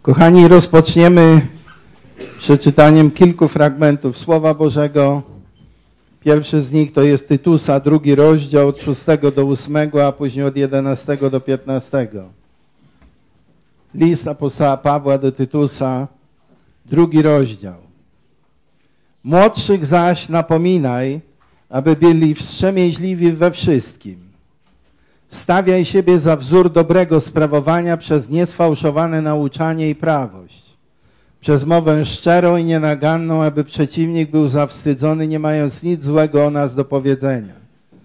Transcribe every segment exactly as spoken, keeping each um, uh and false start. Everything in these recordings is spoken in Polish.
Kochani, rozpoczniemy przeczytaniem kilku fragmentów Słowa Bożego. Pierwszy z nich to jest Tytusa, drugi rozdział od szóstego do ósmego, a później od jedenastego do piętnastego. List apostoła Pawła do Tytusa, drugi rozdział. Młodszych zaś napominaj, aby byli wstrzemięźliwi we wszystkim. Stawiaj siebie za wzór dobrego sprawowania przez niesfałszowane nauczanie i prawość. Przez mowę szczerą i nienaganną, aby przeciwnik był zawstydzony, nie mając nic złego o nas do powiedzenia.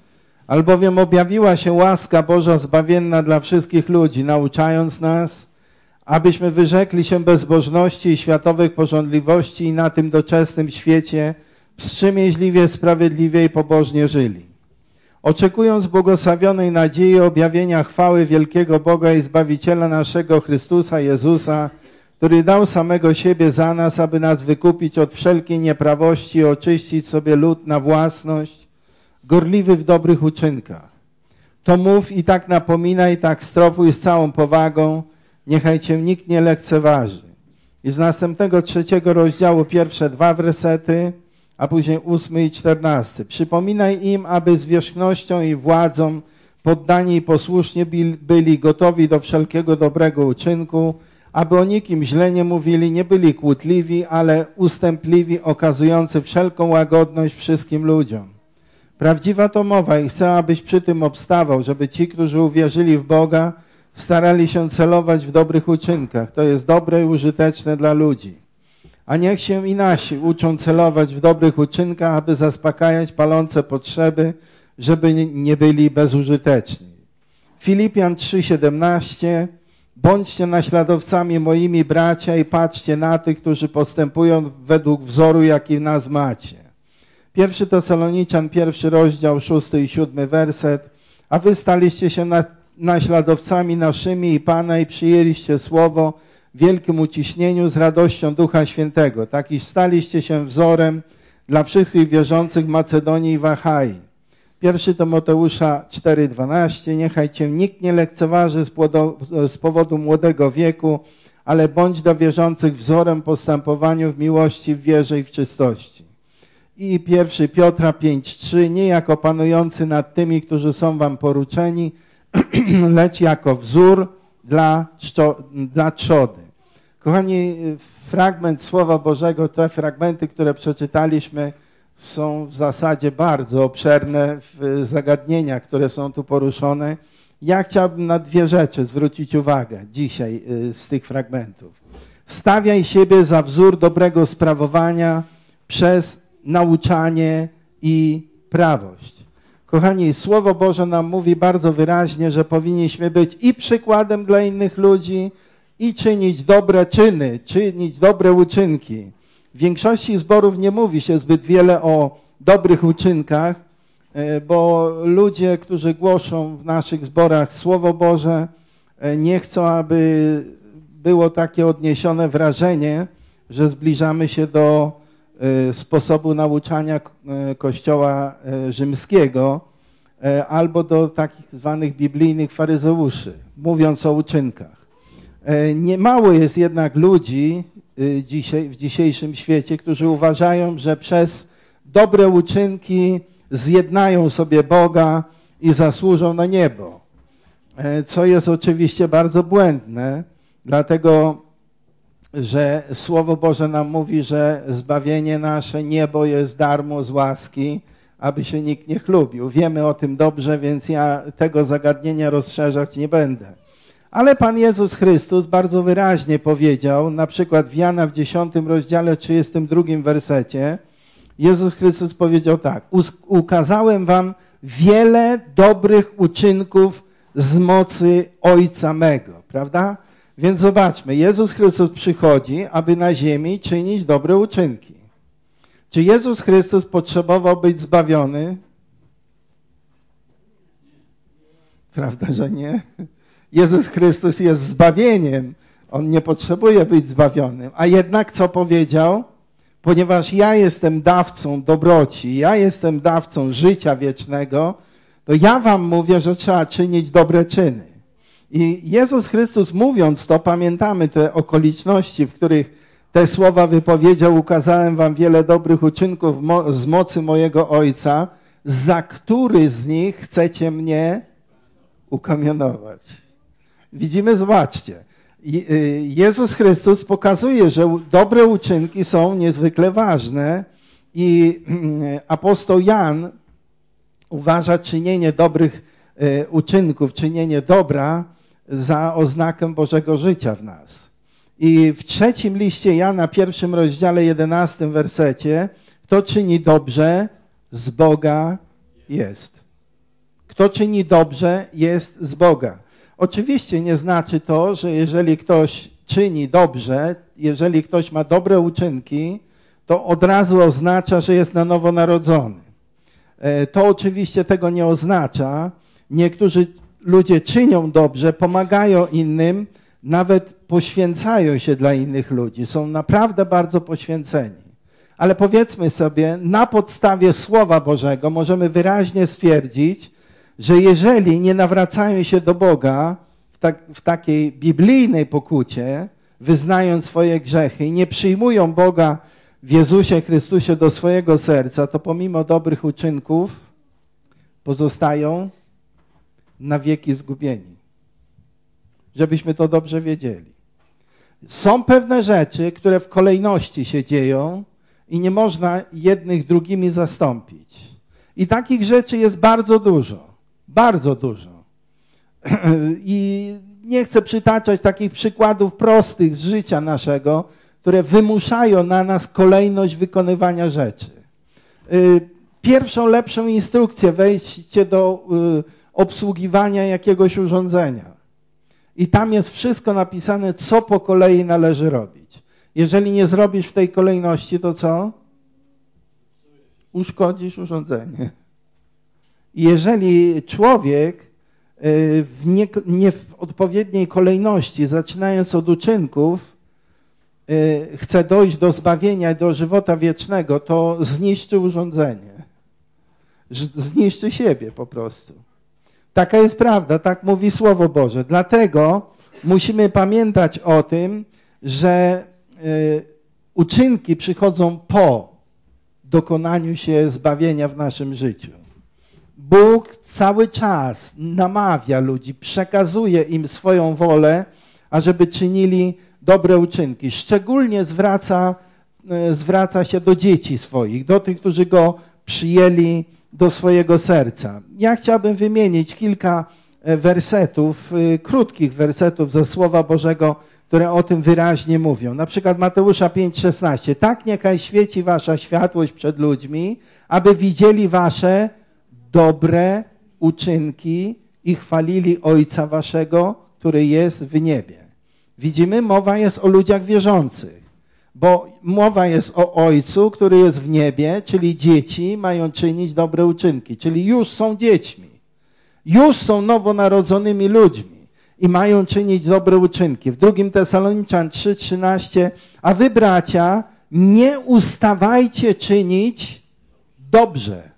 Albowiem objawiła się łaska Boża zbawienna dla wszystkich ludzi, nauczając nas, abyśmy wyrzekli się bezbożności i światowych pożądliwości i na tym doczesnym świecie wstrzemięźliwie, sprawiedliwie i pobożnie żyli. Oczekując błogosławionej nadziei objawienia chwały wielkiego Boga i Zbawiciela naszego Chrystusa Jezusa, który dał samego siebie za nas, aby nas wykupić od wszelkiej nieprawości i oczyścić sobie lud na własność, gorliwy w dobrych uczynkach. To mów i tak napominaj, tak strofuj z całą powagą, niechaj cię nikt nie lekceważy. I z następnego trzeciego rozdziału pierwsze dwa wersety, a później ósmy i czternasty. Przypominaj im, aby z wierzchnością i władzą poddani i posłuszni byli gotowi do wszelkiego dobrego uczynku, aby o nikim źle nie mówili, nie byli kłótliwi, ale ustępliwi, okazujący wszelką łagodność wszystkim ludziom. Prawdziwa to mowa i chcę, abyś przy tym obstawał, żeby ci, którzy uwierzyli w Boga, starali się celować w dobrych uczynkach. To jest dobre i użyteczne dla ludzi. A niech się i nasi uczą celować w dobrych uczynkach, aby zaspokajać palące potrzeby, żeby nie byli bezużyteczni. Filipian trzy siedemnaście. Bądźcie naśladowcami moimi, bracia, i patrzcie na tych, którzy postępują według wzoru, jaki w nas macie. Pierwszy Tesaloniczan, pierwszy rozdział, szósty i siódmy werset. A wy staliście się na, naśladowcami naszymi i Pana i przyjęliście słowo w wielkim uciśnieniu z radością Ducha Świętego. Tak iż staliście się wzorem dla wszystkich wierzących w Macedonii i w Achai. Pierwszy Tymoteusza cztery dwanaście. Niechaj cię nikt nie lekceważy z, płodo, z powodu młodego wieku, ale bądź do wierzących wzorem postępowaniu w miłości, w wierze i w czystości. I pierwszy Piotra pięć trzy. Nie jako panujący nad tymi, którzy są wam poruczeni, lecz jako wzór dla, dla trzody. Kochani, fragment Słowa Bożego, te fragmenty, które przeczytaliśmy, są w zasadzie bardzo obszerne w zagadnieniach, które są tu poruszone. Ja chciałbym na dwie rzeczy zwrócić uwagę dzisiaj z tych fragmentów. Stawiaj siebie za wzór dobrego sprawowania przez nauczanie i prawość. Kochani, Słowo Boże nam mówi bardzo wyraźnie, że powinniśmy być i przykładem dla innych ludzi, i czynić dobre czyny, czynić dobre uczynki. W większości zborów nie mówi się zbyt wiele o dobrych uczynkach, bo ludzie, którzy głoszą w naszych zborach Słowo Boże, nie chcą, aby było takie odniesione wrażenie, że zbliżamy się do sposobu nauczania Kościoła rzymskiego albo do takich zwanych biblijnych faryzeuszy, mówiąc o uczynkach. Niemało jest jednak ludzi dzisiaj, w dzisiejszym świecie, którzy uważają, że przez dobre uczynki zjednają sobie Boga i zasłużą na niebo. Co jest oczywiście bardzo błędne, dlatego że Słowo Boże nam mówi, że zbawienie nasze, niebo jest darmo z łaski, aby się nikt nie chlubił. Wiemy o tym dobrze, więc ja tego zagadnienia rozszerzać nie będę. Ale Pan Jezus Chrystus bardzo wyraźnie powiedział, na przykład w Jana w dziesiątym rozdziale, trzydziestym drugim wersecie, Jezus Chrystus powiedział tak: ukazałem wam wiele dobrych uczynków z mocy Ojca mego, prawda? Więc zobaczmy, Jezus Chrystus przychodzi, aby na ziemi czynić dobre uczynki. Czy Jezus Chrystus potrzebował być zbawiony? Prawda, że nie? Jezus Chrystus jest zbawieniem. On nie potrzebuje być zbawionym. A jednak co powiedział? Ponieważ ja jestem dawcą dobroci, ja jestem dawcą życia wiecznego, to ja wam mówię, że trzeba czynić dobre czyny. I Jezus Chrystus mówiąc to, pamiętamy te okoliczności, w których te słowa wypowiedział: ukazałem wam wiele dobrych uczynków mo- z mocy mojego Ojca, za który z nich chcecie mnie ukamionować. Widzimy, zobaczcie. Jezus Chrystus pokazuje, że dobre uczynki są niezwykle ważne i apostoł Jan uważa czynienie dobrych uczynków, czynienie dobra za oznakę Bożego życia w nas. I w trzecim liście Jana, pierwszym rozdziale, jedenastym wersecie, kto czyni dobrze, z Boga jest. Kto czyni dobrze, jest z Boga. Oczywiście nie znaczy to, że jeżeli ktoś czyni dobrze, jeżeli ktoś ma dobre uczynki, to od razu oznacza, że jest na nowo narodzony. To oczywiście tego nie oznacza. Niektórzy ludzie czynią dobrze, pomagają innym, nawet poświęcają się dla innych ludzi. Są naprawdę bardzo poświęceni. Ale powiedzmy sobie, na podstawie Słowa Bożego możemy wyraźnie stwierdzić, że jeżeli nie nawracają się do Boga w, tak, w takiej biblijnej pokucie, wyznając swoje grzechy i nie przyjmują Boga w Jezusie Chrystusie do swojego serca, to pomimo dobrych uczynków pozostają na wieki zgubieni. Żebyśmy to dobrze wiedzieli. Są pewne rzeczy, które w kolejności się dzieją i nie można jednych drugimi zastąpić. I takich rzeczy jest bardzo dużo. Bardzo dużo. I nie chcę przytaczać takich przykładów prostych z życia naszego, które wymuszają na nas kolejność wykonywania rzeczy. Pierwszą lepszą instrukcję: wejdźcie do obsługiwania jakiegoś urządzenia. I tam jest wszystko napisane, co po kolei należy robić. Jeżeli nie zrobisz w tej kolejności, to co? Uszkodzisz urządzenie. I jeżeli człowiek w nie, nie w odpowiedniej kolejności, zaczynając od uczynków, chce dojść do zbawienia i do żywota wiecznego, to zniszczy urządzenie. Zniszczy siebie po prostu. Taka jest prawda, tak mówi Słowo Boże. Dlatego musimy pamiętać o tym, że y, uczynki przychodzą po dokonaniu się zbawienia w naszym życiu. Bóg cały czas namawia ludzi, przekazuje im swoją wolę, ażeby czynili dobre uczynki. Szczególnie zwraca, y, zwraca się do dzieci swoich, do tych, którzy Go przyjęli do swojego serca. Ja chciałbym wymienić kilka wersetów, krótkich wersetów ze Słowa Bożego, które o tym wyraźnie mówią. Na przykład Mateusza pięć szesnaście. Tak niechaj świeci wasza światłość przed ludźmi, aby widzieli wasze dobre uczynki i chwalili Ojca waszego, który jest w niebie. Widzimy, mowa jest o ludziach wierzących. Bo mowa jest o Ojcu, który jest w niebie, czyli dzieci mają czynić dobre uczynki, czyli już są dziećmi. Już są nowonarodzonymi ludźmi i mają czynić dobre uczynki. W drugim Tesaloniczan trzy trzynaście, a wy, bracia, nie ustawajcie czynić dobrze.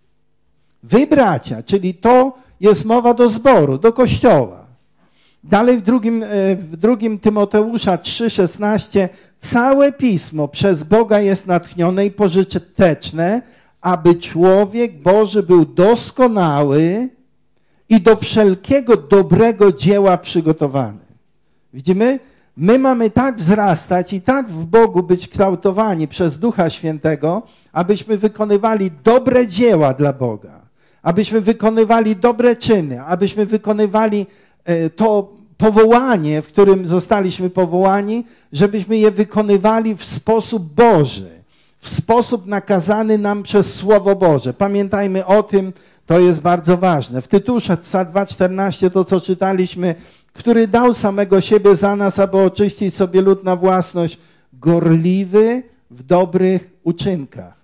Wy, bracia, czyli to jest mowa do zboru, do kościoła. Dalej w drugim, w drugim Tymoteusza trzy szesnaście, całe Pismo przez Boga jest natchnione i pożyteczne, aby człowiek Boży był doskonały i do wszelkiego dobrego dzieła przygotowany. Widzimy? My mamy tak wzrastać i tak w Bogu być kształtowani przez Ducha Świętego, abyśmy wykonywali dobre dzieła dla Boga, abyśmy wykonywali dobre czyny, abyśmy wykonywali to powołanie, w którym zostaliśmy powołani, żebyśmy je wykonywali w sposób Boży, w sposób nakazany nam przez Słowo Boże. Pamiętajmy o tym, to jest bardzo ważne. W Tytusza dwa czternaście to, co czytaliśmy, który dał samego siebie za nas, aby oczyścić sobie lud na własność, gorliwy w dobrych uczynkach.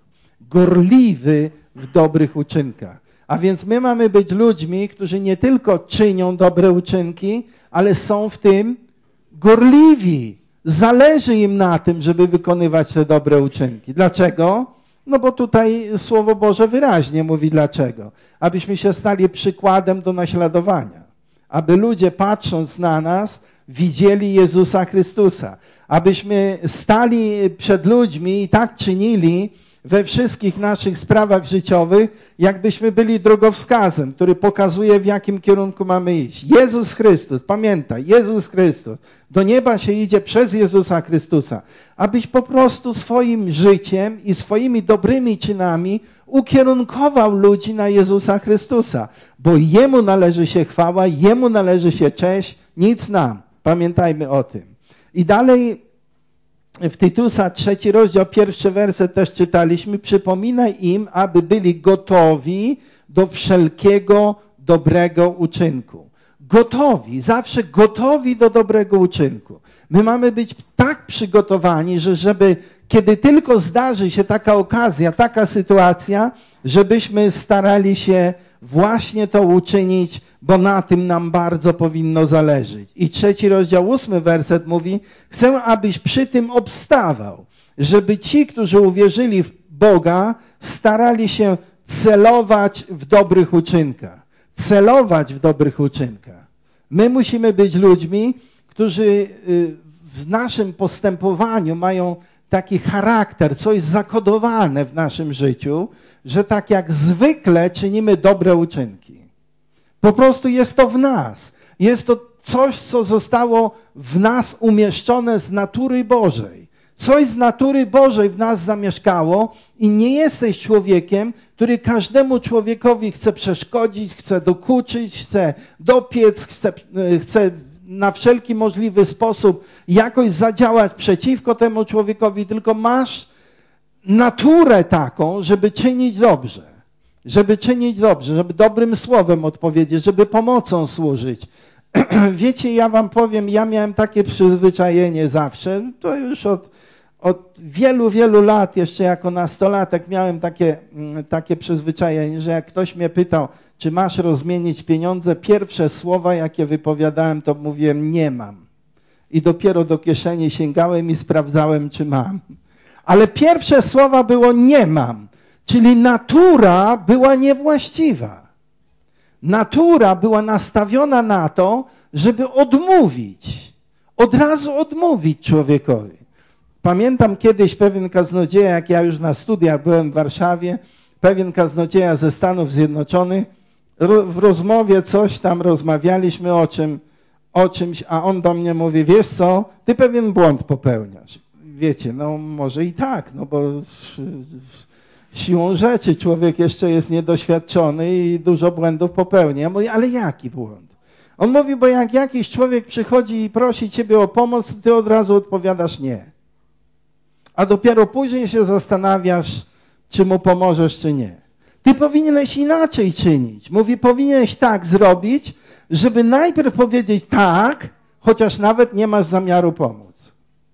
Gorliwy w dobrych uczynkach. A więc my mamy być ludźmi, którzy nie tylko czynią dobre uczynki, ale są w tym gorliwi. Zależy im na tym, żeby wykonywać te dobre uczynki. Dlaczego? No bo tutaj Słowo Boże wyraźnie mówi dlaczego. Abyśmy się stali przykładem do naśladowania. aby ludzie patrząc na nas widzieli Jezusa Chrystusa. Abyśmy stali przed ludźmi i tak czynili we wszystkich naszych sprawach życiowych, jakbyśmy byli drogowskazem, który pokazuje, w jakim kierunku mamy iść. Jezus Chrystus, pamiętaj, Jezus Chrystus. Do nieba się idzie przez Jezusa Chrystusa. Abyś po prostu swoim życiem i swoimi dobrymi czynami ukierunkował ludzi na Jezusa Chrystusa. Bo Jemu należy się chwała, Jemu należy się cześć, nic nam. Pamiętajmy o tym. I dalej w Tytusa, trzeci rozdział, pierwszy werset też czytaliśmy. Przypominaj im, aby byli gotowi do wszelkiego dobrego uczynku. Gotowi, zawsze gotowi do dobrego uczynku. My mamy być tak przygotowani, że żeby, kiedy tylko zdarzy się taka okazja, taka sytuacja, żebyśmy starali się właśnie to uczynić, bo na tym nam bardzo powinno zależeć. I trzeci rozdział, ósmy werset mówi, chcę, abyś przy tym obstawał, żeby ci, którzy uwierzyli w Boga, starali się celować w dobrych uczynkach. Celować w dobrych uczynkach. My musimy być ludźmi, którzy w naszym postępowaniu mają taki charakter, coś zakodowane w naszym życiu, że tak jak zwykle czynimy dobre uczynki. Po prostu jest to w nas. Jest to coś, co zostało w nas umieszczone z natury Bożej. Coś z natury Bożej w nas zamieszkało i nie jesteś człowiekiem, który każdemu człowiekowi chce przeszkodzić, chce dokuczyć, chce dopiec, chce, chce na wszelki możliwy sposób jakoś zadziałać przeciwko temu człowiekowi, tylko masz naturę taką, żeby czynić dobrze. Żeby czynić dobrze, żeby dobrym słowem odpowiedzieć, żeby pomocą służyć. Wiecie, ja wam powiem, ja miałem takie przyzwyczajenie zawsze, to już od, od wielu, wielu lat, jeszcze jako nastolatek miałem takie, takie przyzwyczajenie, że jak ktoś mnie pytał, czy masz rozmienić pieniądze, pierwsze słowa, jakie wypowiadałem, to mówiłem, nie mam. I dopiero do kieszeni sięgałem i sprawdzałem, czy mam. Ale pierwsze słowa było nie mam. Czyli natura była niewłaściwa. Natura była nastawiona na to, żeby odmówić. Od razu odmówić człowiekowi. Pamiętam kiedyś pewien kaznodzieja, jak ja już na studiach byłem w Warszawie, pewien kaznodzieja ze Stanów Zjednoczonych, w rozmowie coś tam rozmawialiśmy o czym, o czymś, a on do mnie mówi, wiesz co, ty pewien błąd popełniasz. Wiecie, no może i tak, no bo siłą rzeczy człowiek jeszcze jest niedoświadczony i dużo błędów popełnia. Ja mówię, ale jaki błąd? On mówi, bo jak jakiś człowiek przychodzi i prosi ciebie o pomoc, to ty od razu odpowiadasz nie. A dopiero później się zastanawiasz, czy mu pomożesz, czy nie. Ty powinieneś inaczej czynić. Mówi, powinieneś tak zrobić, żeby najpierw powiedzieć tak, chociaż nawet nie masz zamiaru pomóc.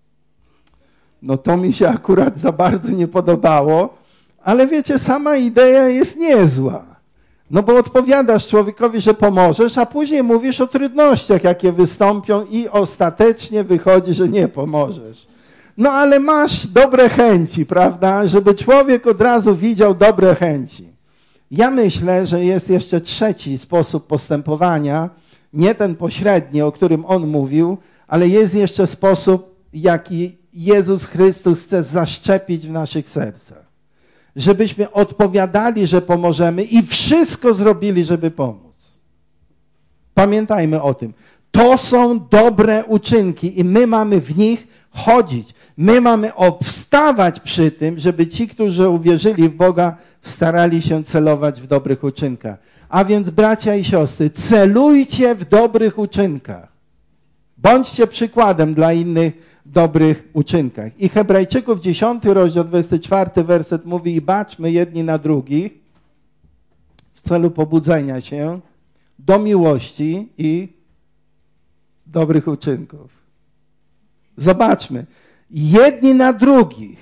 No to mi się akurat za bardzo nie podobało, ale wiecie, sama idea jest niezła. No bo odpowiadasz człowiekowi, że pomożesz, a później mówisz o trudnościach, jakie wystąpią i ostatecznie wychodzi, że nie pomożesz. No ale masz dobre chęci, prawda? Żeby człowiek od razu widział dobre chęci. Ja myślę, że jest jeszcze trzeci sposób postępowania, nie ten pośredni, o którym on mówił, ale jest jeszcze sposób, jaki Jezus Chrystus chce zaszczepić w naszych sercach. Żebyśmy odpowiadali, że pomożemy i wszystko zrobili, żeby pomóc. Pamiętajmy o tym. To są dobre uczynki i my mamy w nich chodzić. My mamy obstawać przy tym, żeby ci, którzy uwierzyli w Boga, starali się celować w dobrych uczynkach. A więc bracia i siostry, celujcie w dobrych uczynkach. Bądźcie przykładem dla innych w dobrych uczynkach. I Hebrajczyków dziesiąty rozdział, dwudziesty czwarty werset mówi i baczmy jedni na drugich w celu pobudzenia się do miłości i dobrych uczynków. Zobaczmy. Jedni na drugich.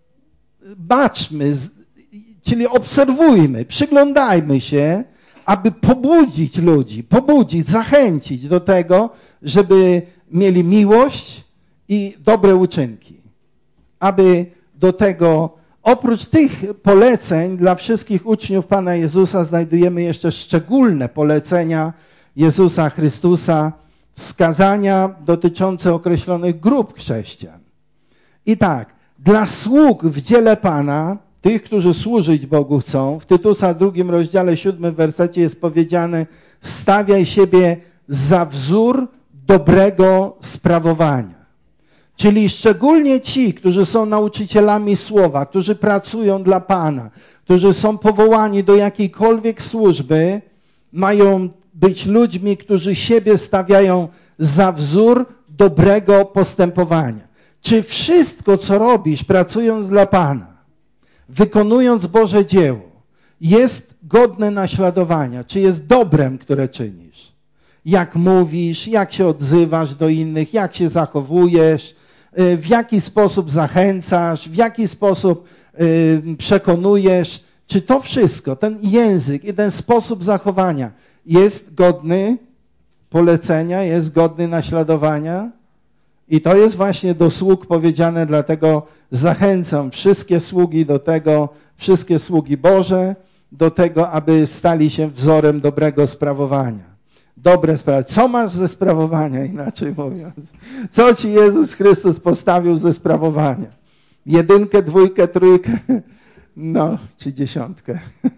Baczmy, czyli obserwujmy, przyglądajmy się, aby pobudzić ludzi, pobudzić, zachęcić do tego, żeby mieli miłość i dobre uczynki. Aby do tego, oprócz tych poleceń dla wszystkich uczniów Pana Jezusa, znajdujemy jeszcze szczególne polecenia, Jezusa Chrystusa, wskazania dotyczące określonych grup chrześcijan. I tak, dla sług w dziele Pana, tych, którzy służyć Bogu chcą, w Tytusa drugim rozdziale, siódmym wersecie jest powiedziane: stawiaj siebie za wzór dobrego sprawowania. Czyli szczególnie ci, którzy są nauczycielami słowa, którzy pracują dla Pana, którzy są powołani do jakiejkolwiek służby, mają być ludźmi, którzy siebie stawiają za wzór dobrego postępowania. Czy wszystko, co robisz, pracując dla Pana, wykonując Boże dzieło, jest godne naśladowania? Czy jest dobrem, które czynisz? Jak mówisz, jak się odzywasz do innych, jak się zachowujesz, w jaki sposób zachęcasz, w jaki sposób przekonujesz, czy to wszystko, ten język i ten sposób zachowania jest godny polecenia, jest godny naśladowania? I to jest właśnie do sług powiedziane, dlatego zachęcam wszystkie sługi do tego, wszystkie sługi Boże, do tego, aby stali się wzorem dobrego sprawowania. Dobre sprawowanie. Co masz ze sprawowania, inaczej mówiąc? Co ci Jezus Chrystus postawił ze sprawowania? Jedynkę, dwójkę, trójkę, no, czy dziesiątkę.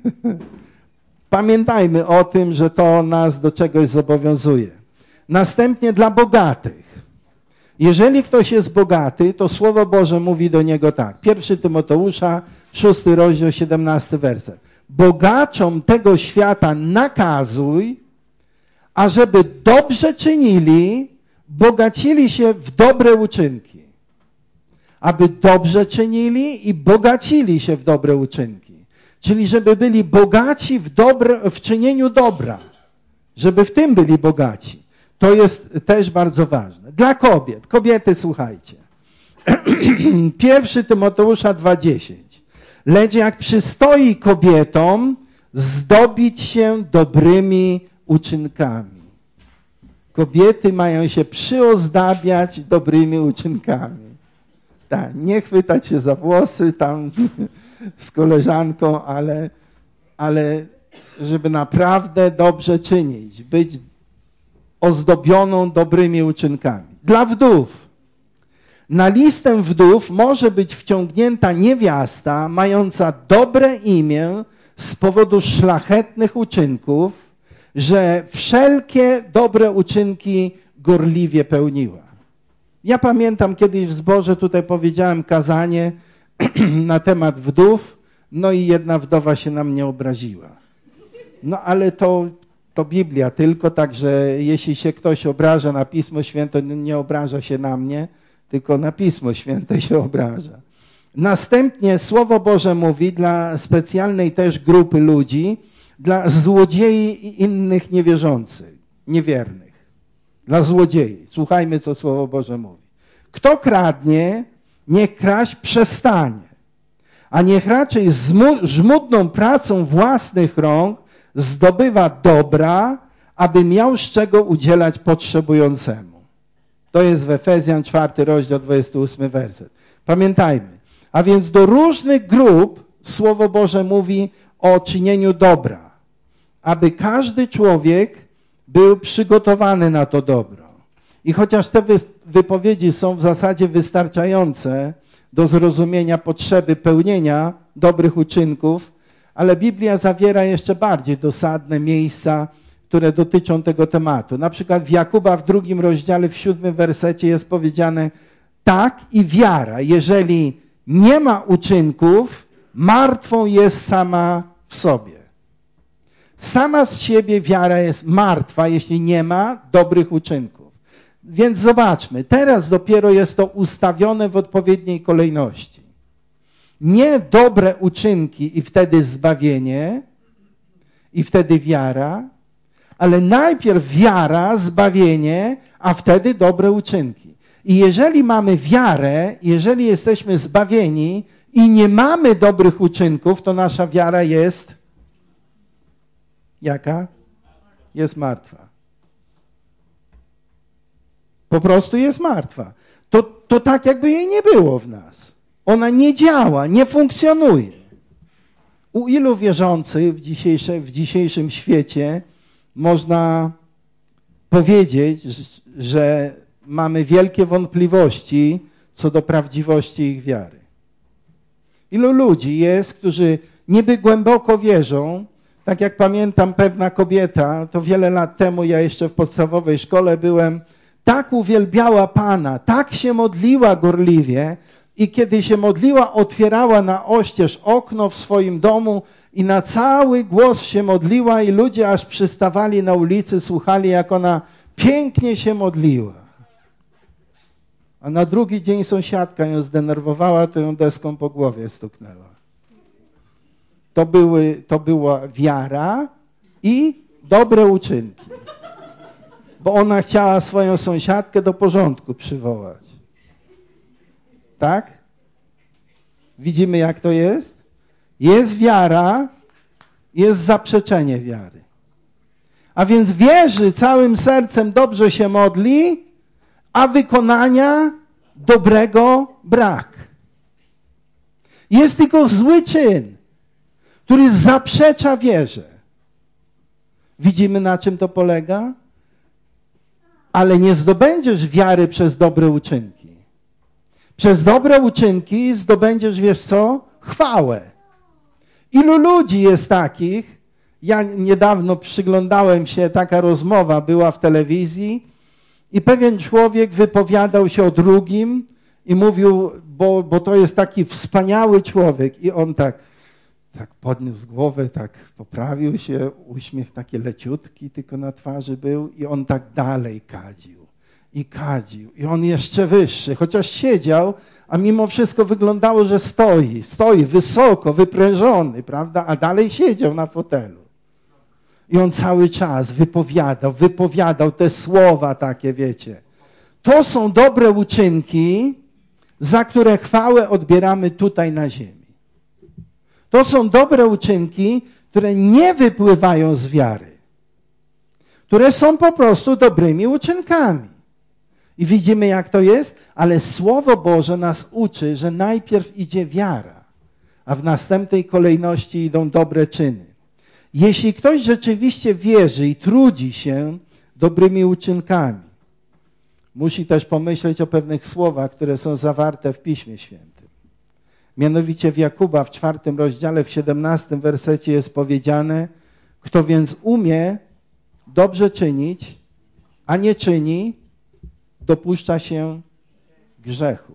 Pamiętajmy o tym, że to nas do czegoś zobowiązuje. Następnie dla bogatych. Jeżeli ktoś jest bogaty, to Słowo Boże mówi do niego tak. Pierwszy Tymoteusza, szósty rozdział, siedemnasty werset. Bogaczom tego świata nakazuj, ażeby dobrze czynili, bogacili się w dobre uczynki. Aby dobrze czynili i bogacili się w dobre uczynki. Czyli żeby byli bogaci w, dobre, w czynieniu dobra. Żeby w tym byli bogaci. To jest też bardzo ważne. Dla kobiet. Kobiety, słuchajcie. Pierwszy Tymoteusza dwa dziesięć. Lecz jak przystoi kobietom zdobić się dobrymi uczynkami. Kobiety mają się przyozdabiać dobrymi uczynkami. Tak, nie chwytać się za włosy tam z koleżanką, ale, ale żeby naprawdę dobrze czynić, być ozdobioną dobrymi uczynkami. Dla wdów. Na listę wdów może być wciągnięta niewiasta mająca dobre imię z powodu szlachetnych uczynków, że wszelkie dobre uczynki gorliwie pełniła. Ja pamiętam kiedyś w zborze tutaj powiedziałem kazanie na temat wdów, no i jedna wdowa się na mnie obraziła. No ale to, to Biblia tylko, także jeśli się ktoś obraża na Pismo Święte, nie obraża się na mnie, tylko na Pismo Święte się obraża. Następnie Słowo Boże mówi dla specjalnej też grupy ludzi, dla złodziei i innych niewierzących, niewiernych. Dla złodziei. Słuchajmy, co Słowo Boże mówi. Kto kradnie, niech kraść przestanie, a niech raczej żmudną pracą własnych rąk zdobywa dobra, aby miał z czego udzielać potrzebującemu. To jest w Efezjan czwarty rozdział, dwudziesty ósmy werset. Pamiętajmy. A więc do różnych grup Słowo Boże mówi o czynieniu dobra, aby każdy człowiek był przygotowany na to dobro. I chociaż te wypowiedzi są w zasadzie wystarczające do zrozumienia potrzeby pełnienia dobrych uczynków, ale Biblia zawiera jeszcze bardziej dosadne miejsca, które dotyczą tego tematu. Na przykład w Jakuba w drugim rozdziale, w siódmym wersecie jest powiedziane: tak i wiara, jeżeli nie ma uczynków, martwą jest sama w sobie. Sama z siebie wiara jest martwa, jeśli nie ma dobrych uczynków. Więc zobaczmy, teraz dopiero jest to ustawione w odpowiedniej kolejności. Nie dobre uczynki i wtedy zbawienie, i wtedy wiara, ale najpierw wiara, zbawienie, a wtedy dobre uczynki. I jeżeli mamy wiarę, jeżeli jesteśmy zbawieni i nie mamy dobrych uczynków, to nasza wiara jest jaka? Jest martwa. Po prostu jest martwa. To, to tak, jakby jej nie było w nas. Ona nie działa, nie funkcjonuje. U ilu wierzących w, dzisiejsze, w dzisiejszym świecie można powiedzieć, że mamy wielkie wątpliwości co do prawdziwości ich wiary. Ilu ludzi jest, którzy niby głęboko wierzą, tak jak pamiętam pewna kobieta, to wiele lat temu, ja jeszcze w podstawowej szkole byłem, tak uwielbiała Pana, tak się modliła gorliwie i kiedy się modliła, otwierała na oścież okno w swoim domu i na cały głos się modliła i ludzie aż przystawali na ulicy, słuchali, jak ona pięknie się modliła. A na drugi dzień sąsiadka ją zdenerwowała, to ją deską po głowie stuknęła. To, były, to była wiara i dobre uczynki. Bo ona chciała swoją sąsiadkę do porządku przywołać. Tak? Widzimy, jak to jest? Jest wiara, jest zaprzeczenie wiary. A więc wierzy całym sercem, dobrze się modli, a wykonania dobrego brak. Jest tylko zły czyn, który zaprzecza wierze. Widzimy, na czym to polega? Ale nie zdobędziesz wiary przez dobre uczynki. Przez dobre uczynki zdobędziesz, wiesz co? Chwałę. Ilu ludzi jest takich? Ja niedawno przyglądałem się, taka rozmowa była w telewizji i pewien człowiek wypowiadał się o drugim i mówił, bo, bo to jest taki wspaniały człowiek i on tak, tak podniósł głowę, tak poprawił się, uśmiech taki leciutki tylko na twarzy był i on tak dalej kadził i kadził i on jeszcze wyższy, chociaż siedział, a mimo wszystko wyglądało, że stoi, stoi wysoko, wyprężony, prawda, a dalej siedział na fotelu. I on cały czas wypowiadał, wypowiadał te słowa takie, wiecie. To są dobre uczynki, za które chwałę odbieramy tutaj na ziemi. To są dobre uczynki, które nie wypływają z wiary. Które są po prostu dobrymi uczynkami. I widzimy, jak to jest, ale Słowo Boże nas uczy, że najpierw idzie wiara, a w następnej kolejności idą dobre czyny. Jeśli ktoś rzeczywiście wierzy i trudzi się dobrymi uczynkami, musi też pomyśleć o pewnych słowach, które są zawarte w Piśmie Świętym. Mianowicie w Jakuba w czwartym rozdziale, w siedemnastym wersecie jest powiedziane, kto więc umie dobrze czynić, a nie czyni, dopuszcza się grzechu.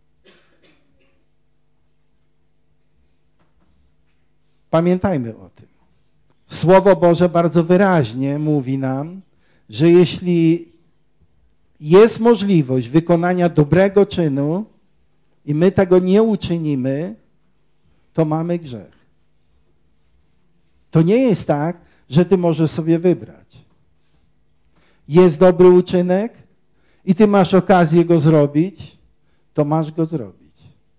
Pamiętajmy o tym. Słowo Boże bardzo wyraźnie mówi nam, że jeśli jest możliwość wykonania dobrego czynu i my tego nie uczynimy, to mamy grzech. To nie jest tak, że ty możesz sobie wybrać. Jest dobry uczynek i ty masz okazję go zrobić, to masz go zrobić.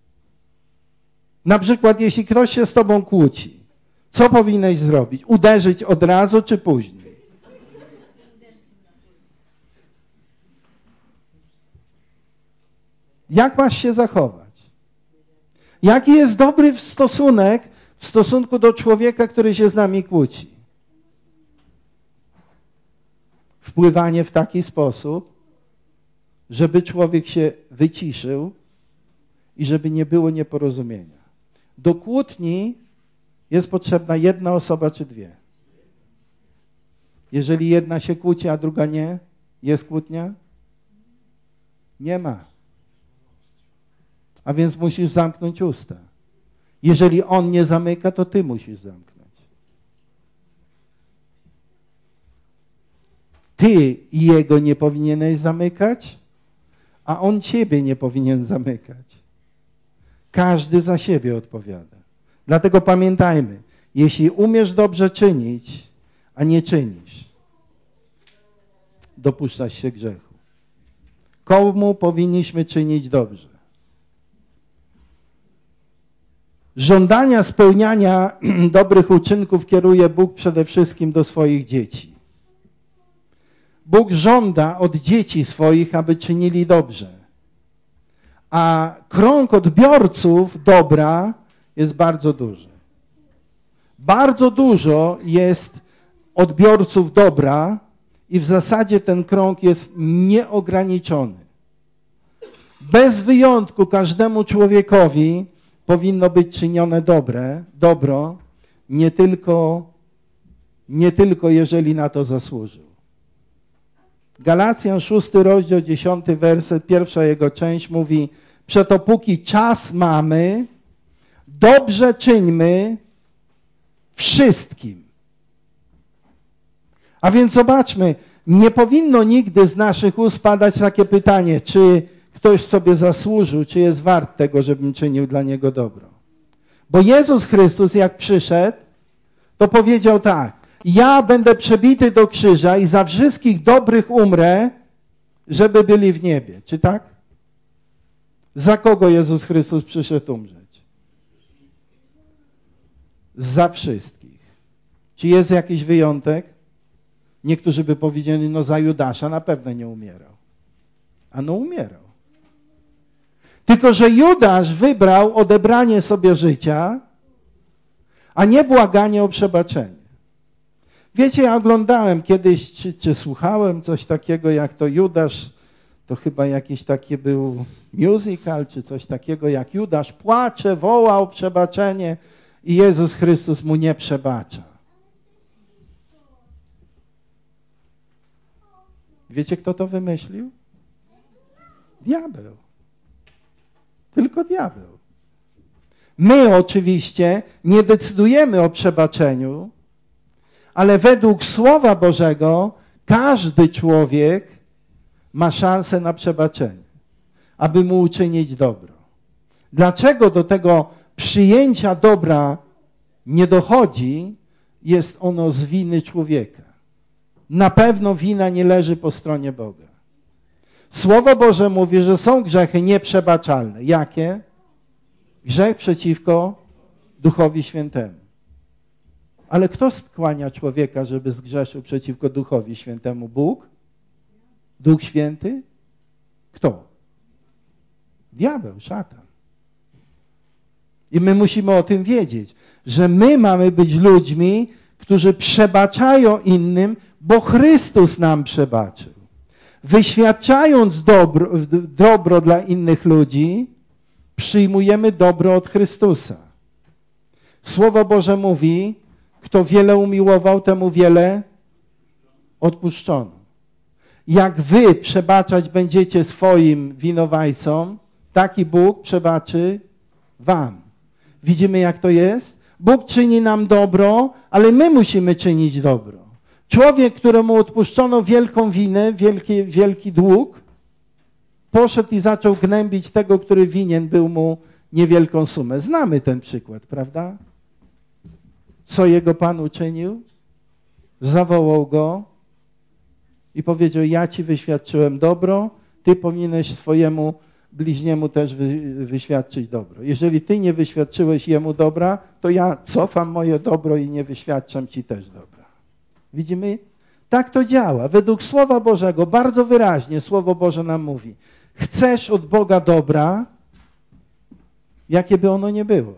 Na przykład, jeśli ktoś się z tobą kłóci, co powinieneś zrobić? Uderzyć od razu czy później? Jak masz się zachować? Jaki jest dobry stosunek w stosunku do człowieka, który się z nami kłóci? Wpływanie w taki sposób, żeby człowiek się wyciszył i żeby nie było nieporozumienia. Do kłótni jest potrzebna jedna osoba czy dwie. Jeżeli jedna się kłóci, a druga nie, jest kłótnia? Nie ma. A więc musisz zamknąć usta. Jeżeli on nie zamyka, to ty musisz zamknąć. Ty jego nie powinieneś zamykać, a on ciebie nie powinien zamykać. Każdy za siebie odpowiada. Dlatego pamiętajmy, jeśli umiesz dobrze czynić, a nie czynisz, dopuszczasz się grzechu. Komu powinniśmy czynić dobrze? Żądania spełniania dobrych uczynków kieruje Bóg przede wszystkim do swoich dzieci. Bóg żąda od dzieci swoich, aby czynili dobrze. A krąg odbiorców dobra jest bardzo duży. Bardzo dużo jest odbiorców dobra I w zasadzie ten krąg jest nieograniczony. Bez wyjątku każdemu człowiekowi powinno być czynione dobre, dobro, nie tylko, nie tylko jeżeli na to zasłużył. Galacjan szósty rozdział, dziesiąty werset, pierwsza jego część mówi: przeto póki czas mamy, dobrze czyńmy wszystkim. A więc zobaczmy, nie powinno nigdy z naszych ust padać takie pytanie, czy ktoś sobie zasłużył, czy jest wart tego, żebym czynił dla niego dobro. Bo Jezus Chrystus, jak przyszedł, to powiedział tak: ja będę przebity do krzyża i za wszystkich dobrych umrę, żeby byli w niebie. Czy tak? Za kogo Jezus Chrystus przyszedł umrzeć? Za wszystkich. Czy jest jakiś wyjątek? Niektórzy by powiedzieli, no za Judasza na pewno nie umierał. A no umierał. Tylko że Judasz wybrał odebranie sobie życia, a nie błaganie o przebaczenie. Wiecie, ja oglądałem kiedyś, czy, czy słuchałem coś takiego, jak to Judasz, to chyba jakiś taki był musical, czy coś takiego, jak Judasz płacze, woła o przebaczenie i Jezus Chrystus mu nie przebacza. Wiecie, kto to wymyślił? Diabeł. Tylko diabeł. My oczywiście nie decydujemy o przebaczeniu, ale według Słowa Bożego każdy człowiek ma szansę na przebaczenie, aby mu uczynić dobro. Dlaczego do tego przyjęcia dobra nie dochodzi? Jest ono z winy człowieka. Na pewno wina nie leży po stronie Boga. Słowo Boże mówi, że są grzechy nieprzebaczalne. Jakie? Grzech przeciwko Duchowi Świętemu. Ale kto skłania człowieka, żeby zgrzeszył przeciwko Duchowi Świętemu? Bóg? Duch Święty? Kto? Diabeł, szatan. I my musimy o tym wiedzieć, że my mamy być ludźmi, którzy przebaczają innym, bo Chrystus nam przebaczył. Wyświadczając dobro, dobro dla innych ludzi, przyjmujemy dobro od Chrystusa. Słowo Boże mówi, kto wiele umiłował, temu wiele odpuszczono. Jak wy przebaczać będziecie swoim winowajcom, taki Bóg przebaczy wam. Widzimy, jak to jest? Bóg czyni nam dobro, ale my musimy czynić dobro. Człowiek, któremu odpuszczono wielką winę, wielki, wielki dług, poszedł i zaczął gnębić tego, który winien był mu niewielką sumę. Znamy ten przykład, prawda? Co jego Pan uczynił? Zawołał go i powiedział: ja ci wyświadczyłem dobro, ty powinieneś swojemu bliźniemu też wy, wyświadczyć dobro. Jeżeli ty nie wyświadczyłeś jemu dobra, to ja cofam moje dobro i nie wyświadczam ci też dobra. Widzimy? Tak to działa. Według Słowa Bożego, bardzo wyraźnie Słowo Boże nam mówi: chcesz od Boga dobra, jakie by ono nie było.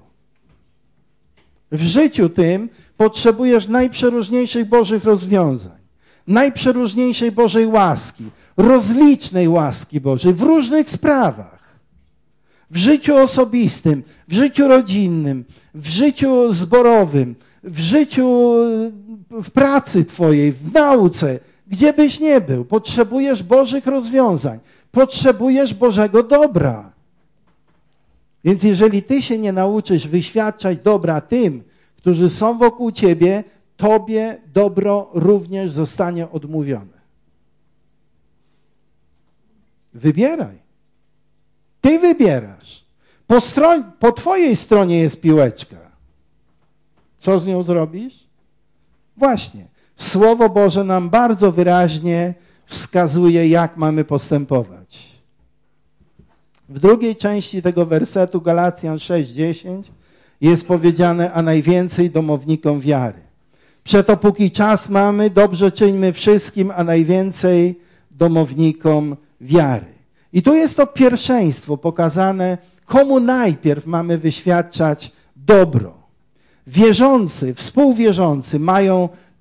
W życiu tym potrzebujesz najprzeróżniejszych Bożych rozwiązań, najprzeróżniejszej Bożej łaski, rozlicznej łaski Bożej w różnych sprawach. W życiu osobistym, w życiu rodzinnym, w życiu zborowym, w życiu, w pracy twojej, w nauce, gdzie byś nie był. Potrzebujesz Bożych rozwiązań. Potrzebujesz Bożego dobra. Więc jeżeli ty się nie nauczysz wyświadczać dobra tym, którzy są wokół ciebie, tobie dobro również zostanie odmówione. Wybieraj. Ty wybierasz. Po, stron- po twojej stronie jest piłeczka. Co z nią zrobisz? Właśnie. Słowo Boże nam bardzo wyraźnie wskazuje, jak mamy postępować. W drugiej części tego wersetu, Galacjan sześć dziesięć, jest powiedziane: a najwięcej domownikom wiary. Przeto póki czas mamy, dobrze czyńmy wszystkim, a najwięcej domownikom wiary. I tu jest to pierwszeństwo pokazane, komu najpierw mamy wyświadczać dobro. Wierzący, współwierzący mają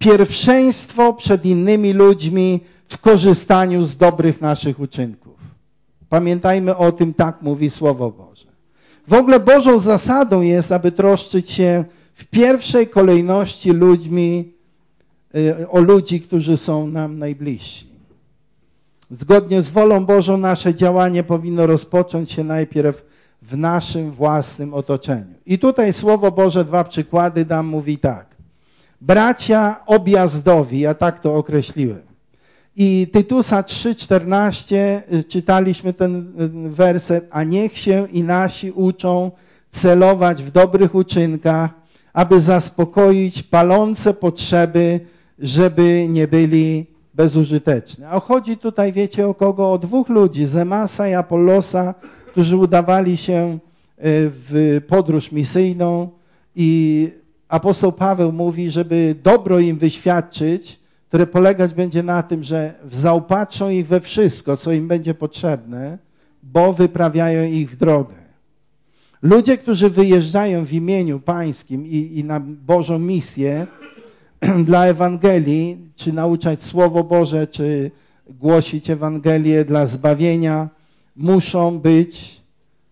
pierwszeństwo przed innymi ludźmi w korzystaniu z dobrych naszych uczynków. Pamiętajmy o tym, tak mówi Słowo Boże. W ogóle Bożą zasadą jest, aby troszczyć się w pierwszej kolejności ludźmi, o ludzi, którzy są nam najbliżsi. Zgodnie z wolą Bożą nasze działanie powinno rozpocząć się najpierw w naszym własnym otoczeniu. I tutaj Słowo Boże, dwa przykłady dam, mówi tak. Bracia objazdowi, ja tak to określiłem. I Tytusa trzy czternaście czytaliśmy ten werset, a niech się i nasi uczą celować w dobrych uczynkach, aby zaspokoić palące potrzeby, żeby nie byli bezużyteczni. A chodzi tutaj, wiecie o kogo? O dwóch ludzi, Zemasa i Apollosa, którzy udawali się w podróż misyjną i apostoł Paweł mówi, żeby dobro im wyświadczyć, które polegać będzie na tym, że zaopatrzą ich we wszystko, co im będzie potrzebne, bo wyprawiają ich w drogę. Ludzie, którzy wyjeżdżają w imieniu pańskim i, i na Bożą misję dla Ewangelii, czy nauczać Słowo Boże, czy głosić Ewangelię dla zbawienia, muszą być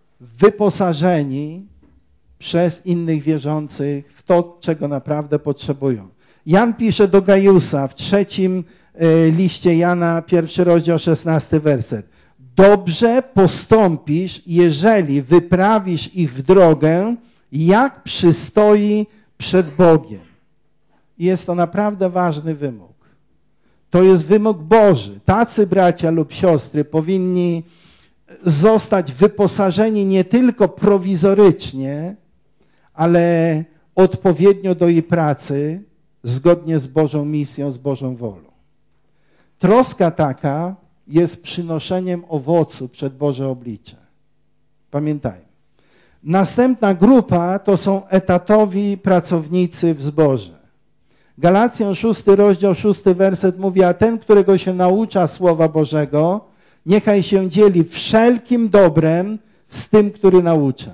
wyposażeni przez innych wierzących w to, czego naprawdę potrzebują. Jan pisze do Gajusa w trzecim liście Jana, pierwszy rozdział, szesnasty werset. Dobrze postąpisz, jeżeli wyprawisz ich w drogę, jak przystoi przed Bogiem. I jest to naprawdę ważny wymóg. To jest wymóg Boży. Tacy bracia lub siostry powinni zostać wyposażeni nie tylko prowizorycznie, ale odpowiednio do jej pracy, zgodnie z Bożą misją, z Bożą wolą. Troska taka jest przynoszeniem owocu przed Boże oblicze. Pamiętajmy. Następna grupa to są etatowi pracownicy w zborze. Galacjan szósty rozdział, szósty werset mówi, a ten, którego się naucza Słowa Bożego, niechaj się dzieli wszelkim dobrem z tym, który naucza.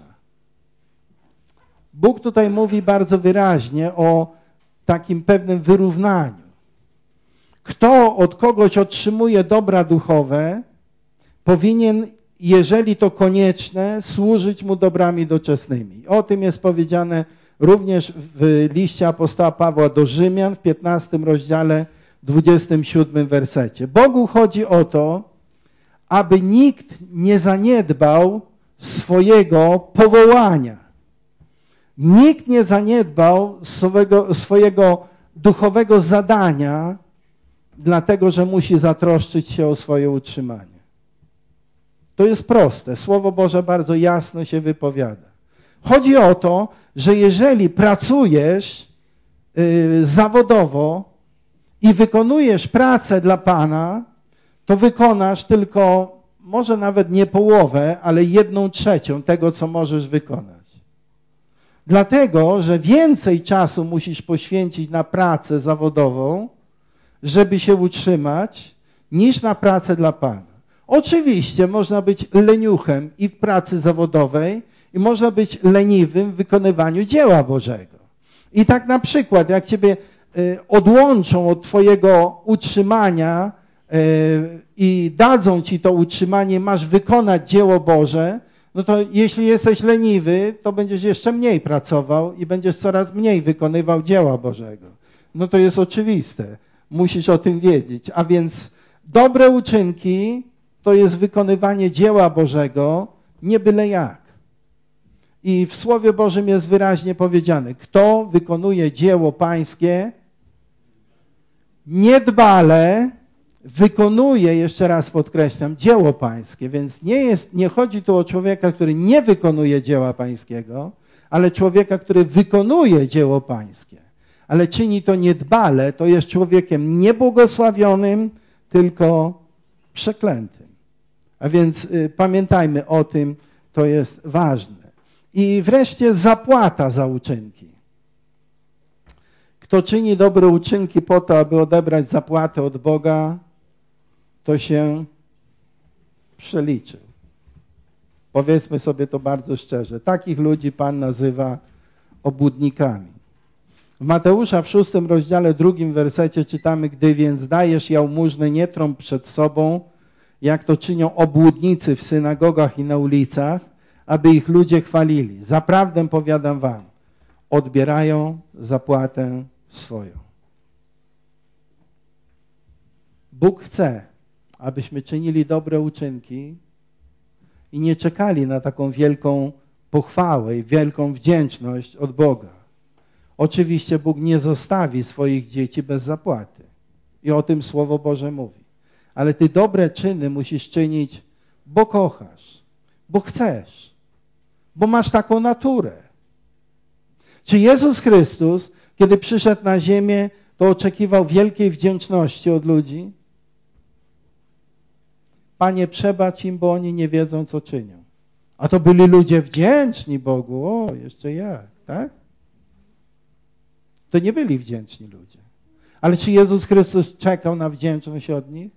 Bóg tutaj mówi bardzo wyraźnie o takim pewnym wyrównaniu. Kto od kogoś otrzymuje dobra duchowe, powinien, jeżeli to konieczne, służyć mu dobrami doczesnymi. O tym jest powiedziane również w liście apostoła Pawła do Rzymian w piętnastym rozdziale, dwudziestym siódmym wersecie. Bogu chodzi o to, aby nikt nie zaniedbał swojego powołania. Nikt nie zaniedbał swojego, swojego duchowego zadania, dlatego że musi zatroszczyć się o swoje utrzymanie. To jest proste. Słowo Boże bardzo jasno się wypowiada. Chodzi o to, że jeżeli pracujesz yy, zawodowo i wykonujesz pracę dla Pana, to wykonasz tylko, może nawet nie połowę, ale jedną trzecią tego, co możesz wykonać. Dlatego, że więcej czasu musisz poświęcić na pracę zawodową, żeby się utrzymać, niż na pracę dla Pana. Oczywiście można być leniuchem i w pracy zawodowej, i można być leniwym w wykonywaniu dzieła Bożego. I tak na przykład, jak ciebie odłączą od twojego utrzymania i dadzą ci to utrzymanie, masz wykonać dzieło Boże, no to jeśli jesteś leniwy, to będziesz jeszcze mniej pracował i będziesz coraz mniej wykonywał dzieła Bożego. No to jest oczywiste. Musisz o tym wiedzieć. A więc dobre uczynki to jest wykonywanie dzieła Bożego, nie byle jak. I w Słowie Bożym jest wyraźnie powiedziane, kto wykonuje dzieło pańskie, niedbale wykonuje, jeszcze raz podkreślam, dzieło pańskie. Więc nie jest, nie chodzi tu o człowieka, który nie wykonuje dzieła pańskiego, ale człowieka, który wykonuje dzieło pańskie. Ale czyni to niedbale, to jest człowiekiem niebłogosławionym, tylko przeklętym. A więc y, pamiętajmy o tym, to jest ważne. I wreszcie zapłata za uczynki. Kto czyni dobre uczynki po to, aby odebrać zapłatę od Boga, to się przeliczył. Powiedzmy sobie to bardzo szczerze. Takich ludzi Pan nazywa obłudnikami. W Mateusza w szóstym rozdziale, drugim wersecie czytamy: gdy więc dajesz jałmużnę, nie trąb przed sobą, jak to czynią obłudnicy w synagogach i na ulicach, aby ich ludzie chwalili. Zaprawdę powiadam wam, odbierają zapłatę swoją. Bóg chce, abyśmy czynili dobre uczynki i nie czekali na taką wielką pochwałę i wielką wdzięczność od Boga. Oczywiście Bóg nie zostawi swoich dzieci bez zapłaty. I o tym Słowo Boże mówi. Ale ty dobre czyny musisz czynić, bo kochasz, bo chcesz, bo masz taką naturę. Czy Jezus Chrystus, kiedy przyszedł na ziemię, to oczekiwał wielkiej wdzięczności od ludzi? Panie, przebacz im, bo oni nie wiedzą, co czynią. A to byli ludzie wdzięczni Bogu. O, jeszcze jak, tak? To nie byli wdzięczni ludzie. Ale czy Jezus Chrystus czekał na wdzięczność od nich?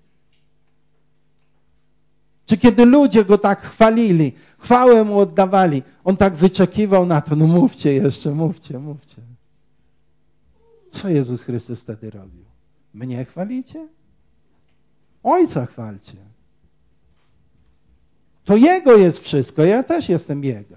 Czy kiedy ludzie Go tak chwalili, chwałę Mu oddawali, On tak wyczekiwał na to, no mówcie jeszcze, mówcie, mówcie. Co Jezus Chrystus wtedy robił? Mnie chwalicie? Ojca chwalcie. To Jego jest wszystko, ja też jestem Jego.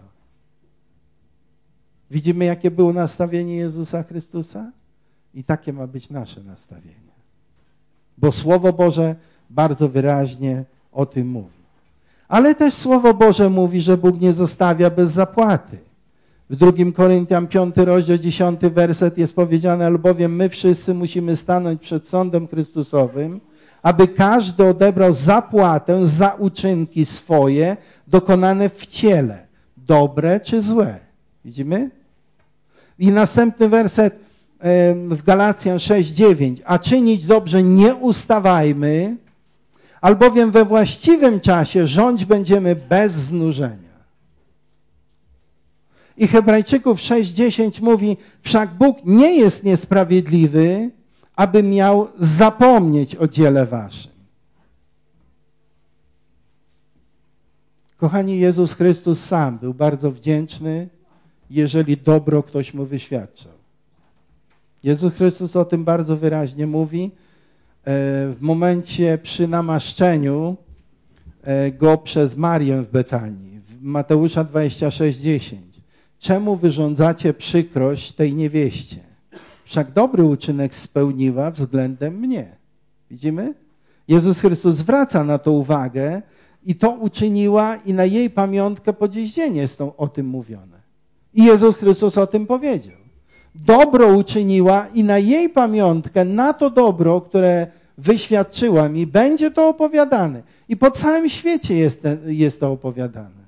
Widzimy, jakie było nastawienie Jezusa Chrystusa? I takie ma być nasze nastawienie. Bo Słowo Boże bardzo wyraźnie o tym mówi. Ale też Słowo Boże mówi, że Bóg nie zostawia bez zapłaty. W drugim Koryntian piąty rozdział, dziesiąty werset jest powiedziane: albowiem my wszyscy musimy stanąć przed sądem Chrystusowym, aby każdy odebrał zapłatę za uczynki swoje dokonane w ciele, dobre czy złe. Widzimy? I następny werset w Galacjan sześć dziewięć. A czynić dobrze nie ustawajmy, albowiem we właściwym czasie rządzić będziemy bez znużenia. I Hebrajczyków sześć dziesięć mówi: wszak Bóg nie jest niesprawiedliwy, aby miał zapomnieć o dziele waszym. Kochani, Jezus Chrystus sam był bardzo wdzięczny, jeżeli dobro ktoś mu wyświadczał. Jezus Chrystus o tym bardzo wyraźnie mówi w momencie przy namaszczeniu Go przez Marię w Betanii. W Mateusza dwadzieścia sześć dziesięć. Czemu wyrządzacie przykrość tej niewieście? Wszak dobry uczynek spełniła względem mnie. Widzimy? Jezus Chrystus zwraca na to uwagę i to uczyniła i na jej pamiątkę po dziś dzień jest o tym mówione. I Jezus Chrystus o tym powiedział. Dobro uczyniła i na jej pamiątkę, na to dobro, które wyświadczyła mi, będzie to opowiadane. I po całym świecie jest, jest to opowiadane.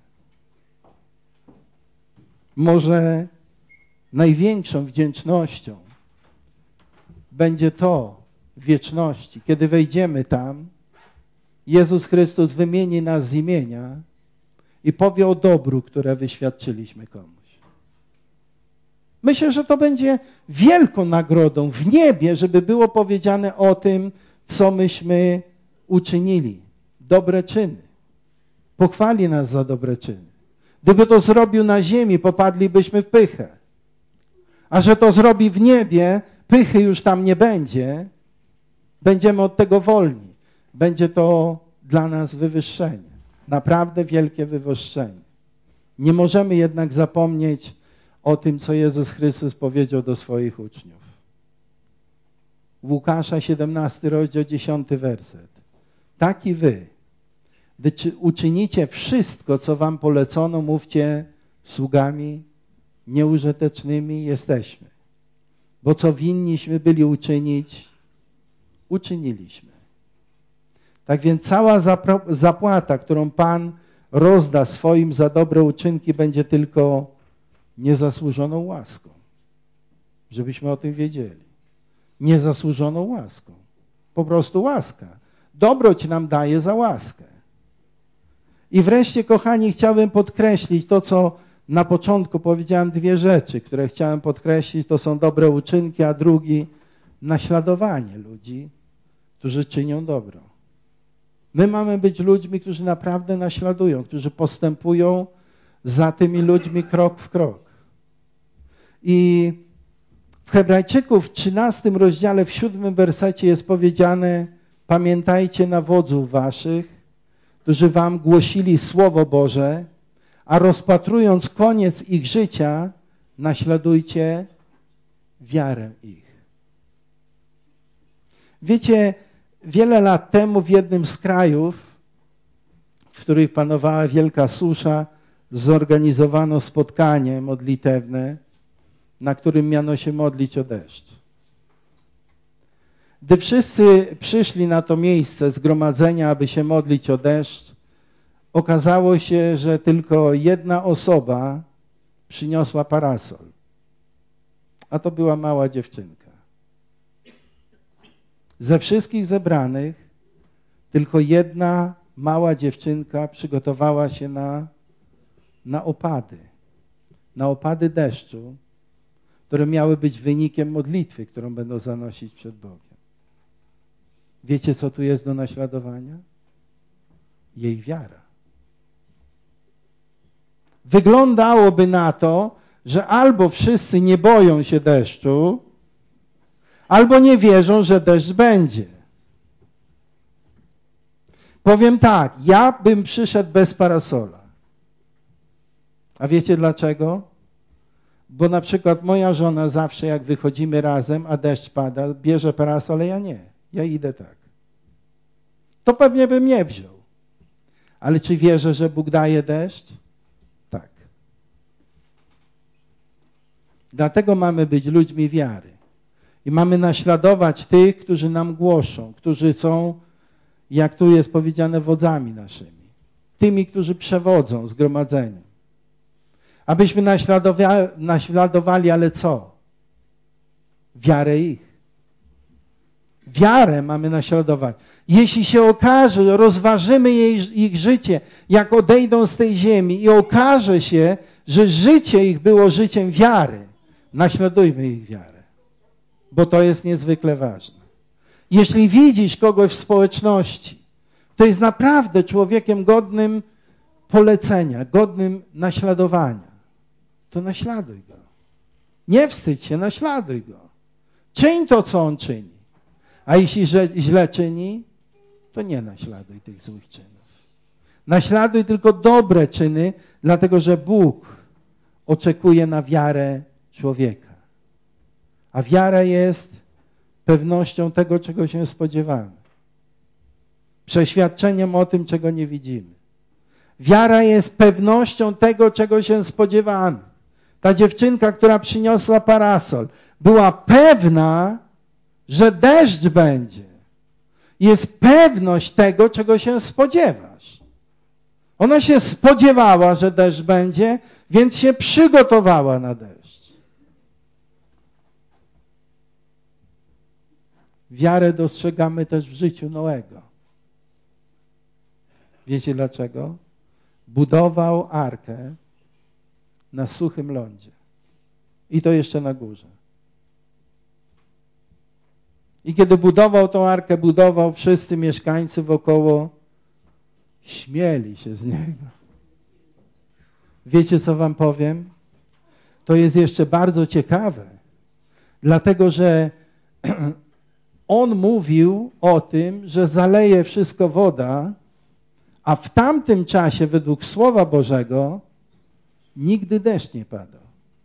Może największą wdzięcznością będzie to w wieczności, kiedy wejdziemy tam, Jezus Chrystus wymieni nas z imienia i powie o dobru, które wyświadczyliśmy komuś. Myślę, że to będzie wielką nagrodą w niebie, żeby było powiedziane o tym, co myśmy uczynili. Dobre czyny. Pochwali nas za dobre czyny. Gdyby to zrobił na ziemi, popadlibyśmy w pychę. A że to zrobi w niebie, pychy już tam nie będzie. Będziemy od tego wolni. Będzie to dla nas wywyższenie. Naprawdę wielkie wywyższenie. Nie możemy jednak zapomnieć o tym, co Jezus Chrystus powiedział do swoich uczniów. Łukasza siedemnasty rozdział, dziesiąty werset. Tak i wy, gdy uczynicie wszystko, co wam polecono, mówcie: sługami nieużytecznymi jesteśmy. Bo co winniśmy byli uczynić, uczyniliśmy. Tak więc cała zapłata, którą Pan rozda swoim za dobre uczynki, będzie tylko niezasłużoną łaską. Żebyśmy o tym wiedzieli. Niezasłużoną łaską. Po prostu łaska. Dobroć nam daje za łaskę. I wreszcie, kochani, chciałbym podkreślić to, co na początku powiedziałem, dwie rzeczy, które chciałem podkreślić. To są dobre uczynki, a drugi naśladowanie ludzi, którzy czynią dobro. My mamy być ludźmi, którzy naprawdę naśladują, którzy postępują za tymi ludźmi krok w krok. I W Hebrajczyków w trzynastym rozdziale, w siódmym wersecie jest powiedziane: pamiętajcie na wodzów waszych, którzy wam głosili Słowo Boże, a rozpatrując koniec ich życia, naśladujcie wiarę ich. Wiecie, wiele lat temu w jednym z krajów, w których panowała wielka susza, zorganizowano spotkanie modlitewne, na którym miano się modlić o deszcz. Gdy wszyscy przyszli na to miejsce zgromadzenia, aby się modlić o deszcz, okazało się, że tylko jedna osoba przyniosła parasol, a to była mała dziewczynka. Ze wszystkich zebranych tylko jedna mała dziewczynka przygotowała się na, na opady, na opady deszczu, które miały być wynikiem modlitwy, którą będą zanosić przed Bogiem. Wiecie, co tu jest do naśladowania? Jej wiara. Wyglądałoby na to, że albo wszyscy nie boją się deszczu, albo nie wierzą, że deszcz będzie. Powiem tak, ja bym przyszedł bez parasola. A wiecie dlaczego? Bo na przykład moja żona zawsze, jak wychodzimy razem, a deszcz pada, bierze parasol, a ja nie. Ja idę tak. To pewnie bym nie wziął. Ale czy wierzę, że Bóg daje deszcz? Tak. Dlatego mamy być ludźmi wiary. I mamy naśladować tych, którzy nam głoszą, którzy są, jak tu jest powiedziane, wodzami naszymi. Tymi, którzy przewodzą zgromadzeniem. Abyśmy naśladowali, naśladowali, ale co? Wiarę ich. Wiarę mamy naśladować. Jeśli się okaże, rozważymy jej, ich życie, jak odejdą z tej ziemi i okaże się, że życie ich było życiem wiary, naśladujmy ich wiarę, bo to jest niezwykle ważne. Jeśli widzisz kogoś w społeczności, to jest naprawdę człowiekiem godnym polecenia, godnym naśladowania, to naśladuj go. Nie wstydź się, naśladuj go. Czyń to, co on czyni. A jeśli źle czyni, to nie naśladuj tych złych czynów. Naśladuj tylko dobre czyny, dlatego że Bóg oczekuje na wiarę człowieka. A wiara jest pewnością tego, czego się spodziewamy. Przeświadczeniem o tym, czego nie widzimy. Wiara jest pewnością tego, czego się spodziewamy. Ta dziewczynka, która przyniosła parasol, była pewna, że deszcz będzie. Jest pewność tego, czego się spodziewasz. Ona się spodziewała, że deszcz będzie, więc się przygotowała na deszcz. Wiarę dostrzegamy też w życiu Noego. Wiecie dlaczego? Budował arkę na suchym lądzie. I to jeszcze na górze. I kiedy budował tą arkę, budował, wszyscy mieszkańcy wokoło śmieli się z niego. Wiecie, co wam powiem? To jest jeszcze bardzo ciekawe, dlatego że on mówił o tym, że zaleje wszystko woda, a w tamtym czasie, według Słowa Bożego, nigdy deszcz nie padał.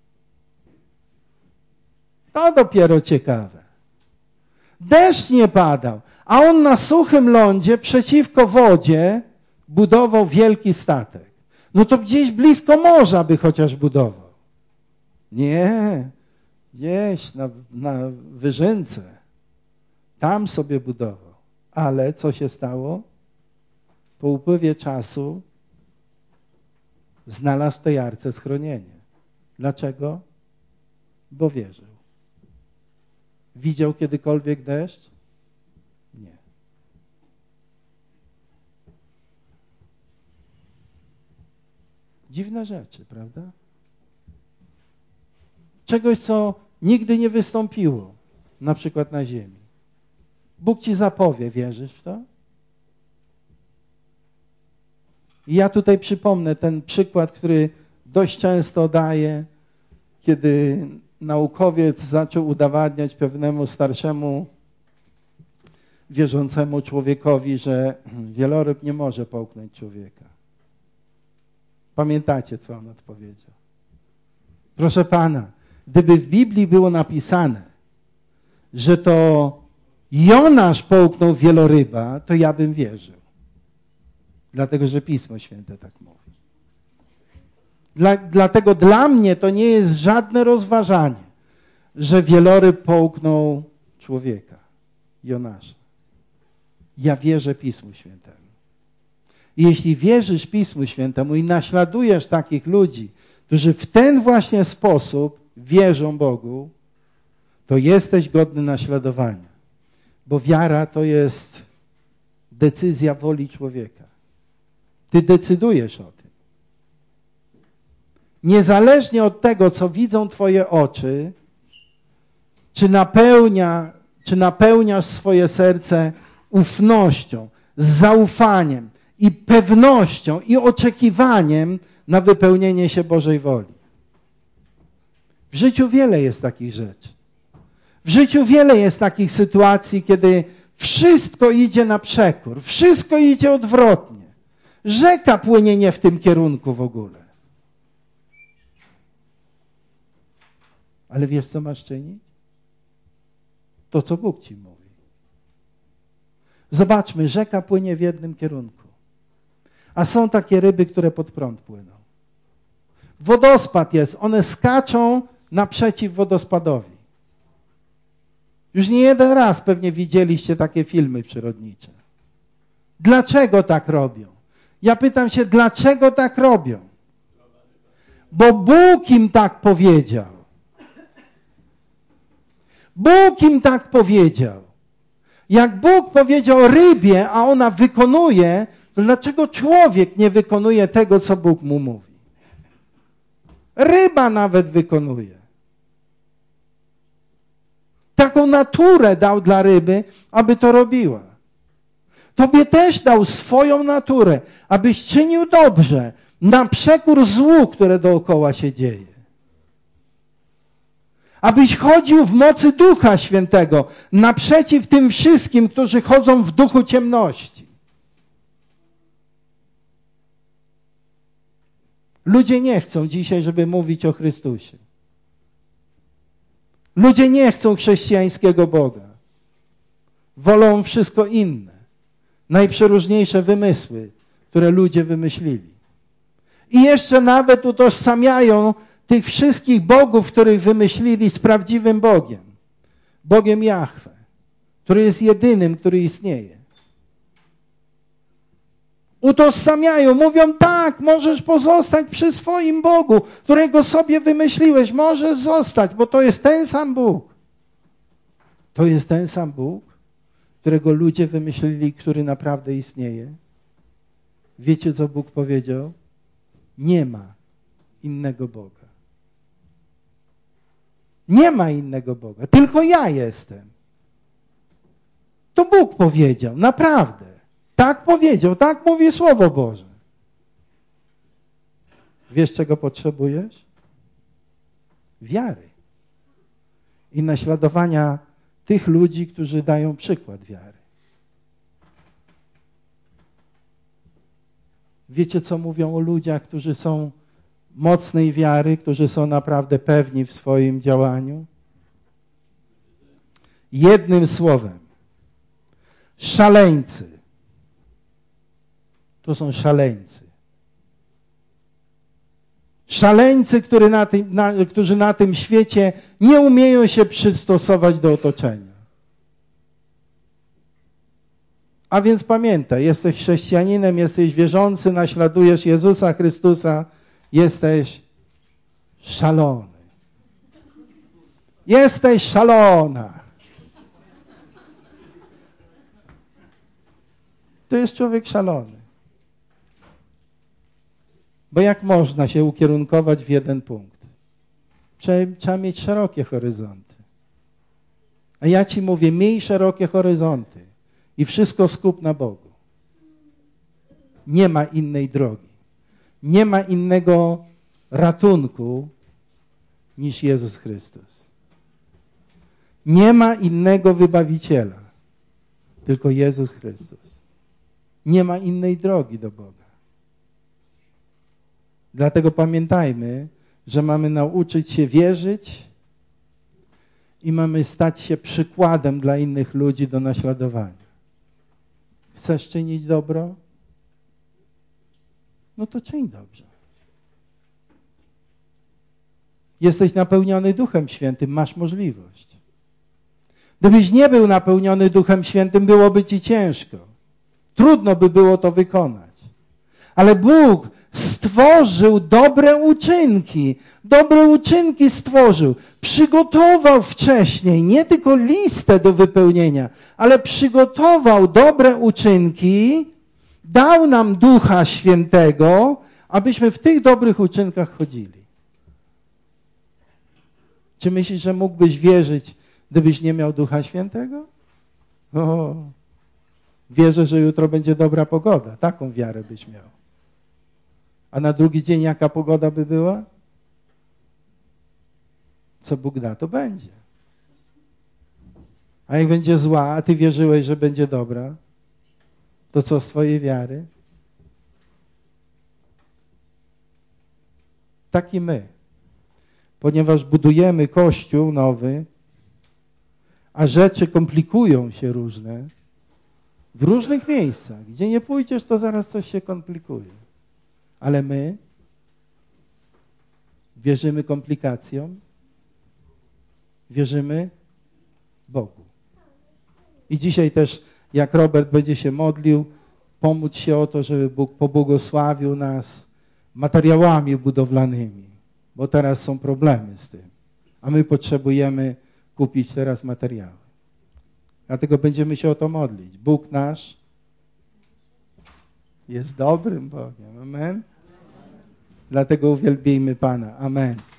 To dopiero ciekawe. Deszcz nie padał, a on na suchym lądzie przeciwko wodzie budował wielki statek. No to gdzieś blisko morza by chociaż budował. Nie, gdzieś na, na wyżynce. Tam sobie budował. Ale co się stało? Po upływie czasu znalazł w tej arce schronienie. Dlaczego? Bo wierzył. Widział kiedykolwiek deszcz? Nie. Dziwne rzeczy, prawda? Czegoś, co nigdy nie wystąpiło, na przykład na ziemi. Bóg ci zapowie, wierzysz w to? I ja tutaj przypomnę ten przykład, który dość często daję, kiedy naukowiec zaczął udowadniać pewnemu starszemu wierzącemu człowiekowi, że wieloryb nie może połknąć człowieka. Pamiętacie, co on odpowiedział? Proszę pana, gdyby w Biblii było napisane, że to Jonasz połknął wieloryba, to ja bym wierzył. Dlatego, że Pismo Święte tak mówi. Dla, dlatego dla mnie to nie jest żadne rozważanie, że wieloryb połknął człowieka, Jonasza. Ja wierzę Pismu Świętemu. I jeśli wierzysz Pismu Świętemu i naśladujesz takich ludzi, którzy w ten właśnie sposób wierzą Bogu, to jesteś godny naśladowania. Bo wiara to jest decyzja woli człowieka. Ty decydujesz o tym. Niezależnie od tego, co widzą twoje oczy, czy, napełnia, czy napełniasz swoje serce ufnością, zaufaniem i pewnością i oczekiwaniem na wypełnienie się Bożej woli. W życiu wiele jest takich rzeczy. W życiu wiele jest takich sytuacji, kiedy wszystko idzie na przekór, wszystko idzie odwrotnie. Rzeka płynie nie w tym kierunku w ogóle. Ale wiesz, co masz czynić? To, co Bóg ci mówi. Zobaczmy, rzeka płynie w jednym kierunku. A są takie ryby, które pod prąd płyną. Wodospad jest, one skaczą naprzeciw wodospadowi. Już nie jeden raz pewnie widzieliście takie filmy przyrodnicze. Dlaczego tak robią? Ja pytam się, dlaczego tak robią? Bo Bóg im tak powiedział. Bóg im tak powiedział. Jak Bóg powiedział rybie, a ona wykonuje, to dlaczego człowiek nie wykonuje tego, co Bóg mu mówi? Ryba nawet wykonuje. Taką naturę dał dla ryby, aby to robiła. Tobie też dał swoją naturę, abyś czynił dobrze, na przekór złu, które dookoła się dzieje. Abyś chodził w mocy Ducha Świętego, naprzeciw tym wszystkim, którzy chodzą w duchu ciemności. Ludzie nie chcą dzisiaj, żeby mówić o Chrystusie. Ludzie nie chcą chrześcijańskiego Boga. Wolą wszystko inne. Najprzeróżniejsze wymysły, które ludzie wymyślili. I jeszcze nawet utożsamiają tych wszystkich bogów, których wymyślili, z prawdziwym Bogiem. Bogiem Jahwe, który jest jedynym, który istnieje. Utożsamiają, mówią tak, możesz pozostać przy swoim Bogu, którego sobie wymyśliłeś. Możesz zostać, bo to jest ten sam Bóg. To jest ten sam Bóg, którego ludzie wymyślili, który naprawdę istnieje. Wiecie, co Bóg powiedział? Nie ma innego Boga. Nie ma innego Boga, tylko ja jestem. To Bóg powiedział, naprawdę. Tak powiedział, tak mówi Słowo Boże. Wiesz, czego potrzebujesz? Wiary. I naśladowania tych ludzi, którzy dają przykład wiary. Wiecie, co mówią o ludziach, którzy są mocnej wiary, którzy są naprawdę pewni w swoim działaniu? Jednym słowem. Szaleńcy. To są szaleńcy. Szaleńcy, którzy na, tym, na, którzy na tym świecie nie umieją się przystosować do otoczenia. A więc pamiętaj, jesteś chrześcijaninem, jesteś wierzący, naśladujesz Jezusa Chrystusa, jesteś szalony. Jesteś szalona. To jest człowiek szalony. Bo jak można się ukierunkować w jeden punkt? Trzeba, trzeba mieć szerokie horyzonty. A ja ci mówię, miej szerokie horyzonty i wszystko skup na Bogu. Nie ma innej drogi. Nie ma innego ratunku, niż Jezus Chrystus. Nie ma innego wybawiciela, tylko Jezus Chrystus. Nie ma innej drogi do Boga. Dlatego pamiętajmy, że mamy nauczyć się wierzyć i mamy stać się przykładem dla innych ludzi do naśladowania. Chcesz czynić dobro? No to czyń dobrze. Jesteś napełniony Duchem Świętym, masz możliwość. Gdybyś nie był napełniony Duchem Świętym, byłoby ci ciężko. Trudno by było to wykonać. Ale Bóg stworzył dobre uczynki. Dobre uczynki stworzył. Przygotował wcześniej nie tylko listę do wypełnienia, ale przygotował dobre uczynki, dał nam Ducha Świętego, abyśmy w tych dobrych uczynkach chodzili. Czy myślisz, że mógłbyś wierzyć, gdybyś nie miał Ducha Świętego? O, wierzę, że jutro będzie dobra pogoda. Taką wiarę byś miał. A na drugi dzień jaka pogoda by była? Co Bóg da, to będzie. A jak będzie zła, a ty wierzyłeś, że będzie dobra, to co z twojej wiary? Tak i my. Ponieważ budujemy Kościół nowy, a rzeczy komplikują się różne, w różnych miejscach. Gdzie nie pójdziesz, to zaraz coś się komplikuje. Ale my wierzymy komplikacjom, wierzymy Bogu. I dzisiaj też, jak Robert będzie się modlił, pomóc się o to, żeby Bóg pobłogosławił nas materiałami budowlanymi, bo teraz są problemy z tym. A my potrzebujemy kupić teraz materiały. Dlatego będziemy się o to modlić. Bóg nasz jest dobrym Bogiem. Amen. Dlatego uwielbijmy Pana. Amen.